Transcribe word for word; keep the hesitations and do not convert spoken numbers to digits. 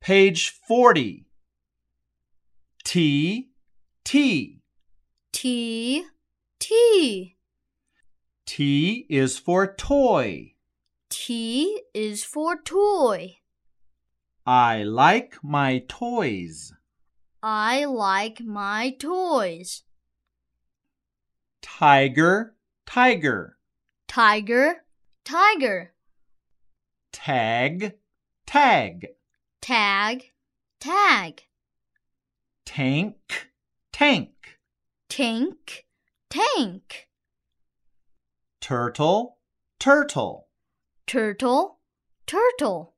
Page forty. T, T. T, T. T is for toy. T is for toy. I like my toys. I like my toys. Tiger, tiger. Tiger, tiger. Tag, tag. Tag, tag. Tank, tank. Tank, tank. Turtle, turtle. Turtle, turtle.